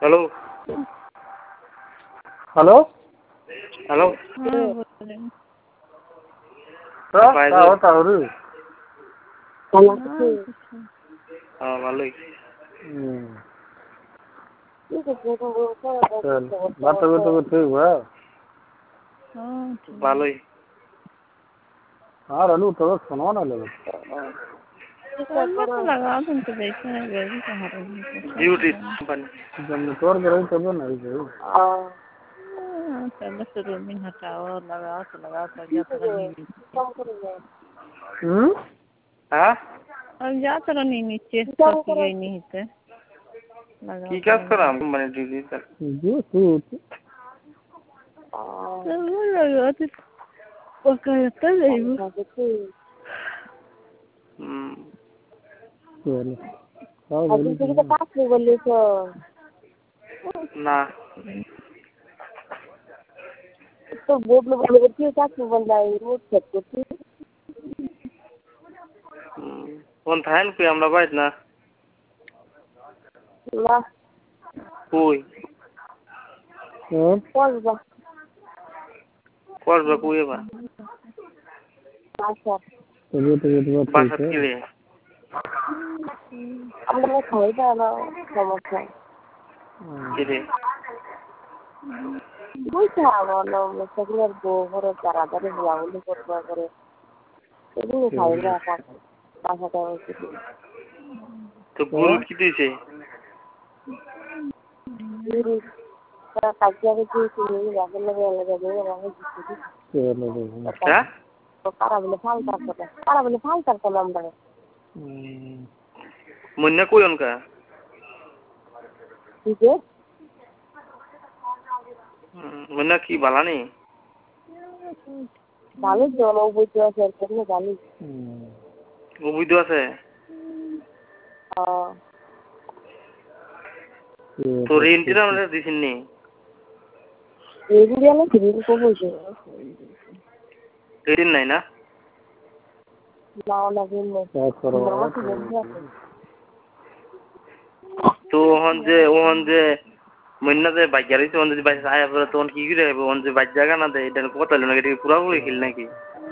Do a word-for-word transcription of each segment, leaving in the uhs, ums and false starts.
hello hello hello তাহলে হ্যাঁ ভালোই বাচ্চা করতে করতে ভালোই আর আলু তো শোনো না লেগে ডিউটি কোম্পানি তোর ঘরে চলবে না पहले से रोमिंग हटाओ लगाओ तो लगाओ तो जा तरह नहीं হুম হ্যাঁ और जा तरह नहीं नीचे सब गई नहीं थे लगा কি কাজ করাম কোম্পানি ডিউটি जो तू लगा तो पक्का रहता नहीं হুম चलो अभी तो कितना पास में बोले तो না तो बोर्ड में बोले कि पास में बोल रहा है रोड सेट करती কোন থাকেন কই আমরা বাইত না ना কই और कौन बा করবে কই এবার अच्छा तबीयत तबीयत बात বাসা ठीक কি है রে আমরা খাই না না সমস্যা কি রে বুঝতে হবে না সেগুলোর গোবর তাড়াতাড়ি লাউলি করতে করে এগুলো খাই না বাসাটা হচ্ছে তো গরু কি দিয়েছে কাজে কিছু রাখেন লাগে আলাদা দিয়ে রাখে चलो হ্যাঁ তো তারা বলে ফালতার কথা তারা বলে ফালতার কথা আমরা মন্যা কই অনকা ঠিক আছে মন্যা কি বালা নেই ভালো জন বুঝতে আছে কেন জানি ও বুঝতে আছে হ্যাঁ তোর ইন্টিরা আমরা দিছিন নি এই দিয়ে না কি কো বুঝে এদিন নাই না না না দিন না क्या करो তো ওহন যে ওহন যে মন্যা যে বাইকারি তো যদি বাইক আয়া পরে তখন কি করে হবে ওহন যে বাইক জায়গা না দেয় এটা কথা হলো নাকি এটা পুরা পুরি খেল নাকি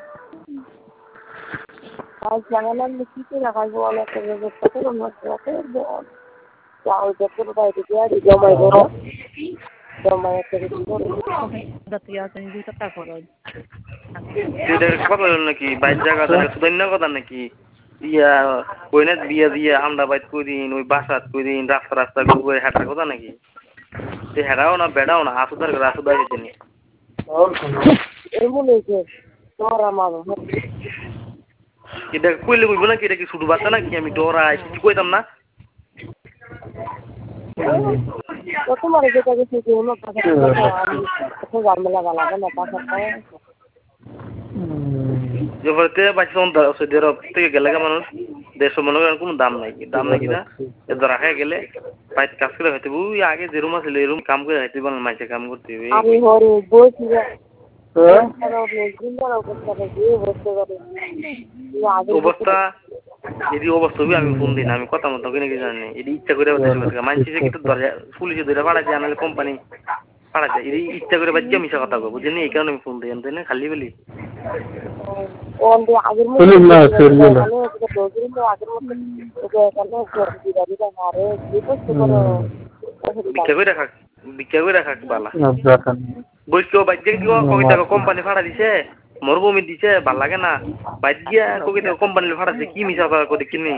আজ জানালাম কি কি লাগাই বলে তো যে কত মত আছে বল যাও যত বাইরে গিয়ে জমাই বড় জমাই করে করে दतिया से भी कता करो এটা কথা হলো নাকি বাইক জায়গা দেয় সুদান্য কথা নাকি ইয়া কইনা বিয়া দিয়ে আমরা বাইক কইদিন ওই বাসাত কইদিন রাস্তা রাস্তা ঘুরে হাঁটার কথা নাকি তে হেরাও না বেড়াও না আসুদার করে আসুদার হইছে নি और सुनो এমন হয়েছে তোরা মারো এটা কইলে কইব না কি এটা কি শুধু বাচ্চা নাকি আমি ডরাই কিছু কইতাম না কত মারে যেটা গেছে যে হলো টাকা আমি কত ঝামেলা বালাবো না টাকা পায় যেভাবে বাচ্চা অন্ত আছে দেড় থেকে গেলে মানুষ দেড়শো মনে করেন কোনো দাম নাই দাম নাই কিনা এদের রাখা গেলে বাইক কাজ করে হইতে ওই আগে যে রুম আছিল এই রুম কাম করে হইতে বলেন মাইসে কাম করতে হবে আমি হরে বসি অবস্থা যদি অবস্থা হবে আমি ফোন দিন আমি কথা মতো কিনে কি জানি এটি ইচ্ছা করে মানছি যে কিন্তু দরজা পুলিশে ধরে পাড়া যায় নাহলে কোম্পানি পাড়া যায় এটি ইচ্ছা করে বাচ্চা মিশা কথা কব বুঝলি এই কারণে আমি ফোন দিই তাই না খালি বলি আগের ভিক্ষা করে রাখা ভিক্ষা করে রাখা বালা বইতো বাইক গিয়ে কবিতা কোম্পানি ভাড়া দিছে মরুভূমি দিছে ভাল লাগে না বাইক গিয়া কবিতা কোম্পানি ভাড়া দিছে কি মিশা কথা করে কিনি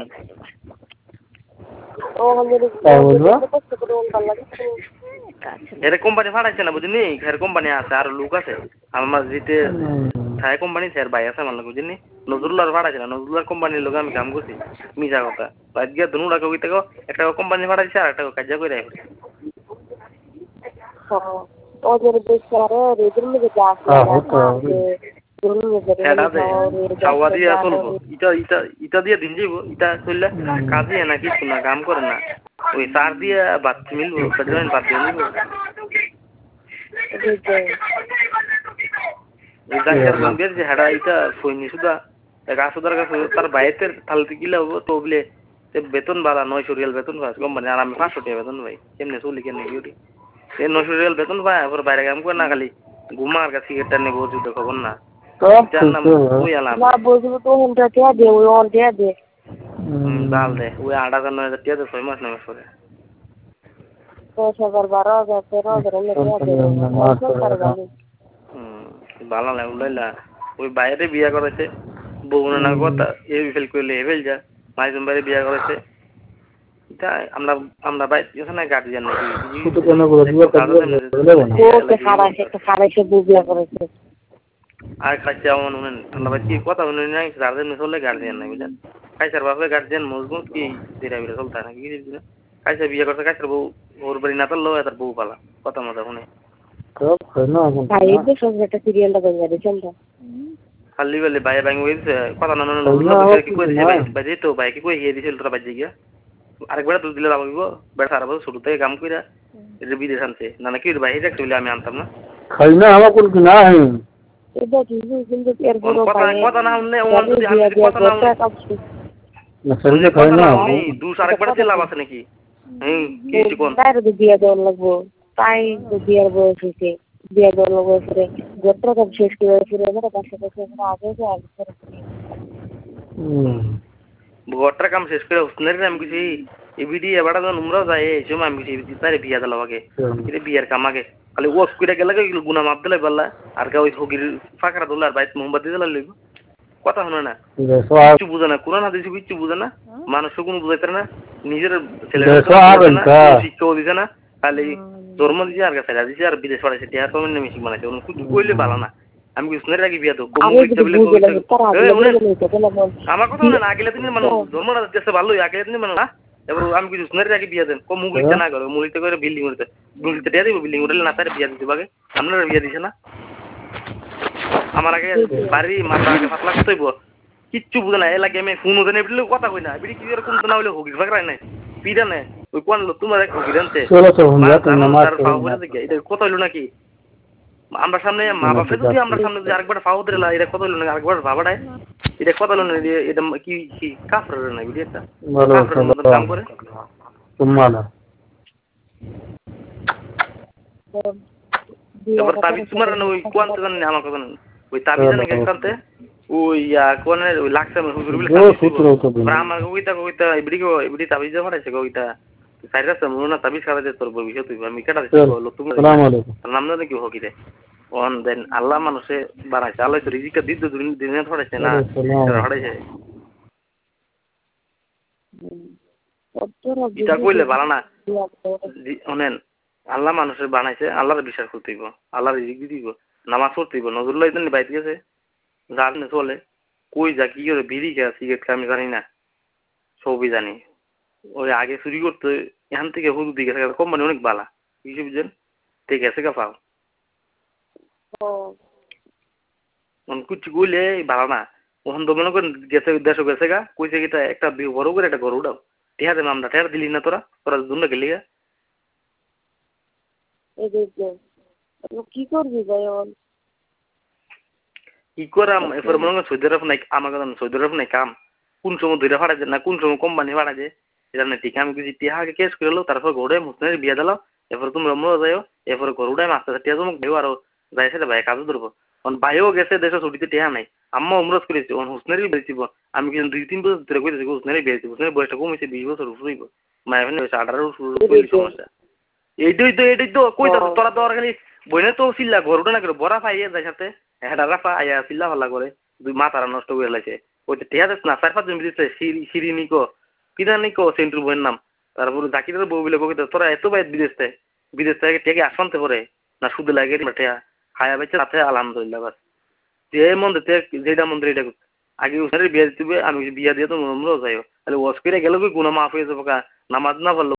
এর কোম্পানি ভাড়াইছে না বুঝলি এর কোম্পানি আছে আর লোক আছে আমার যেতে ছায় কোম্পানি স্যার ভাই আছে আমার বুঝলি নজরুল্লাহর ভাড়াইছে না নজরুল্লাহর কোম্পানির লোক আমি কাম করছি মিশা কথা বাইক গিয়া দুটা কবিতা একটা কোম্পানি ভাড়াইছে আর একটা কাজা করে রাখছে ওদের বেচারা রেজের মধ্যে যা আছে চাওয়া দিয়ে চলবো ইটা ইটা ইটা দিয়ে দিন যাইব ইটা চললে কাজে না কিছু না কাম করে না ওই তার দিয়ে বাদ মিলবো বাদ দিয়ে মিলবো ডাক্তার বন্ধের যে হেডা ইটা সৈনি সুদা গাছুদার কাছে তার বাইরের থালতে গিলে হবো তো বলে বেতন বাড়া নয়শো রিয়াল বেতন পাস কোম্পানি আর আমি পাঁচশো টাকা বেতন পাই কেমনে চলি কেমনে কি এই নয়শো রিয়াল বেতন পাই এরপর বাইরে কাম করে না খালি ঘুমা আর কাছে সিগারেট টানে বসে তো খবর না যার নাম ওই আলাম না বুঝবো তো উনটা টিয়া দে ওই অন টিয়া দে ডাল দে ওই আট হাজার নয় হাজার টিয়া দে ছয় মাস নামে করে দশ হাজার বারো হাজার তেরো হাজার এমনি টিয়া দে হুম ভালো লাগে উল্লাইলা ওই বাইরে বিয়া করেছে বউ না কথা এই ফেল করলে এ ফেল যা মাইজন বাইরে বিয়া করেছে এটা আমরা আমরা বাইরে এখানে গার্জিয়ান নাকি শুধু কেন করে বিয়ে করবে ওকে খারাইছে একটা খারাইছে বুবিয়া করেছে আর খাইছে আমার মনে আমরা ভাই কি কথা মনে নাই গার্জিয়ান চলে গার্জিয়ান নাই বুঝলেন কাইসার বাপে গার্জিয়ান মজবুত কি ধীরে ধীরে চলতে না কি বুঝলেন কাইসা বিয়ে করছে কাইসার বউ ওর বাড়ি না তার তার বউ পালা কথা মতো শুনে সব খানা ভাই এই যে একটা সিরিয়ালটা দেখে দিছেন তো খালি বলে ভাই ভাই হইছে কথা না না কি কই দিছে ভাই ভাই তো ভাই কি কই গিয়ে দিছিল তোরা বাজে গিয়া আরেকবার দুধ দিলে যাবো বেড়া সারা বছর শুরু থেকে কাম কইরা এটা বিদেশ আনছে না না কি ভাই এটা বলে আমি আনতাম না খাই না আমার কোন কি না হে এটা কি কিন্তু এর বড় কথা ভাই কথা না শুনলে ওন যদি আমি কথা না শুনলে না সরিয়ে খাই না দুস আরেকবার দিলে লাভ আছে নাকি হুম কি কোন তার তো বিয়া দেওয়ার লাগবো তাই তো বিয়ার বয়স হয়েছে বিয়া দেওয়ার লাগবো ফিরে গোত্র কাজ শেষ করে ফিরে আমার কাছে কাছে আগে যে আগে করে গোত্র কাম শেষ করে হুসনের নাম কিছু এবিডি এবারে তো উমরা যায় এই সময় আমি কিছু তারে বিয়া দিলাম আগে এটা বিয়ার কাম আগে খালি ওয়াশ করে গেলে গুনা মাপ দিলে বললা আর কা ওই ফকির ফাকরা দোলার বাইত মোমবাতি দিলা লইব কথা শুনে না কিছু বুঝে না কোরআন হাদিস কিছু বুঝে না মানুষ কোনো বুঝাইতে না নিজের ছেলে শিক্ষাও দিছে না খালি ধর্ম দিছে আর কাছে দিছে আর বিদেশ পাঠাইছে টিয়ার কমেন্ট মিশিং বানাইছে ওন কিছু কইলে ভালো না আমি হুসনের রাখি বিয়া তো কম কইতে বলে আমার কথা না আগেলে তুমি মানুষ ধর্মটা দেশে ভালোই আগেলে তুমি মানুষ না এবার আমি কিছু হুসনের রাখি বিয়া দেন কম মুগলিতে না করো মুগলিতে করে বিল্ডিং করতে বিল্ডিংতে দিয়ে দিব বিল্ডিং উঠলে না তার বিয়া দিতে বাগে আপনারা বিয়া দিছে না আমার আগে বাড়ি মাথা আগে পাতলা কতইব কিচ্ছু বুঝে না এলাকে আমি ফোন ওদের নেই কথা কই না বিড়ি কি এরকম তো না হলে হগির ফাকরাই নাই পিড়া নাই ওই কোন লোক তোমার এক হগির আনতে এটা কত হইলো নাকি আমরা সামনে মা বাপে যদি আমরা সামনে যদি আরেকবার ফাও দিলা এটা কত হইলো না আরেকবার ভাবাটাই এটা কত হইলো না এটা কি কি কাফর না বিড়ি একটা কাম করে তোমালা এবার তাবিজ তোমার না ওই কোন তো জানি আমার কথা না ওই তাবিজ জানি কে করতে ওই ইয়া কোনের ওই লাক্সা হুজুর বলে আমার কইতা কইতা বিড়ি কো বিড়ি তাবিজ ফাটাইছে কইতা সাইরাস মনে তাবিজ খাওয়াতে তোর ভবিষ্যৎ তুই আমি কেটা দিছি বলো তুমি আসসালামু আলাইকুম নাম না কি হকি রে অন দেন আল্লাহ মানুষে বানাইছে আল্লাহ তো রিজিকটা দিত দিনে ফাটাইছে না ফাটাইছে এটা কইলে ভালো না অনেন আল্লাহ মানুষের বানাইছে আল্লাহর বিশ্বাস করতে হইব আল্লাহর রিজিক দিতে হইব নামাজ পড়তে হইব নজরুল্লাহ ইদানি বাইতে গেছে জানে চলে কই যা কি করে বিড়ি খা সিগারেট খা আমি জানি না সবই জানি ওই আগে চুরি করতে এখান থেকে হুদুর দিকে থাকে কোম্পানি অনেক বালা কিছু বুঝছেন ঠিক আছে কা পাও কুচি কইলে ভালো না ওখান তো মনে করেন গেছে দেশ গেছে গা কইছে কি একটা বড় করে একটা গরু উঠাও টিহা দেবে আমরা টেহার দিলি না তোরা তোরা দুর্না গেলি গা কি করবি ভাই কি করাম এরপর মনে করেন সৌদি আরব নাই আমার কথা সৌদি আরব নাই কাম কোন সময় ধরে ফাড়া যায় না কোন সময় কোম্পানি ফাড়া যায় এটা না ঠিক আমি কিছু টিহাকে কেস করলো তারপর ঘোড়ে মুসলিমের বিয়ে দিলাম এরপর তোমরা মরে যাও এরপর ঘরুটাই মাস্টার টিয়া তোমাকে ভাইও আরো যাই সেটা ভাই কাজও ধরবো কারণ ভাইও গেছে দেশে ছুটিতে টিহা নাই আম্মা উমরজ করেছি ওন হুসনেরই বেঁচেছিব আমি কিন্তু দুই তিন বছর ধরে কইতেছি হুসনেরই বেঁচেছি হুসনের বয়সটা কমেছে বিশ বছর উপরেইব মায়ের হয়েছে আঠারো সমস্যা এইটাই তো এইটাই তো কইতা তোরা তো খালি বইনে তো চিল্লা ঘরুটা না করে বড়া পাইয়ে যায় সাথে হেডা রাফা আয়া চিল্লা ভাল্লা করে দুই মাথারা নষ্ট করে লাইছে ওই তো টিয়া না চার পাঁচজন বিদেশে সিরি সিরি নিকো কিনা নিকো সেন্টুর বইয়ের নাম তারপরে জাকিরের বউ বলে কইতে তোরা এত বাইর বিদেশ থেকে বিদেশ থেকে টেকে আসতে পারে না শুধু লাগে টেয়া খায়া বেচে তাতে আলহামদুলিল্লাহ বাস যে মন্দির যেটা মন্দির এটা আগে বিয়া দিতে আমি বিয়া দিয়ে তো মরও যাইও তাহলে ওয়াশ করে গেলে কোনো মাফ হয়ে যাবো নামাজ না পারলো